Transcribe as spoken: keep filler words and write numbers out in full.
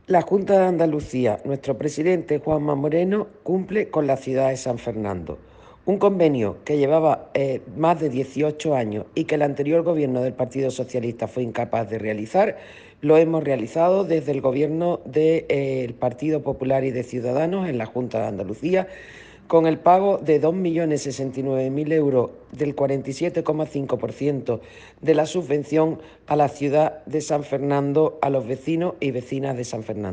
La Junta de Andalucía, nuestro presidente Juanma Moreno, cumple con la ciudad de San Fernando. Un convenio que llevaba eh, más de dieciocho años y que el anterior gobierno del Partido Socialista fue incapaz de realizar, lo hemos realizado desde el gobierno del eh, Partido Popular y de Ciudadanos en la Junta de Andalucía, con el pago de dos millones sesenta y nueve mil euros del cuarenta y siete coma cinco por ciento de la subvención a la ciudad de San Fernando, a los vecinos y vecinas de San Fernando.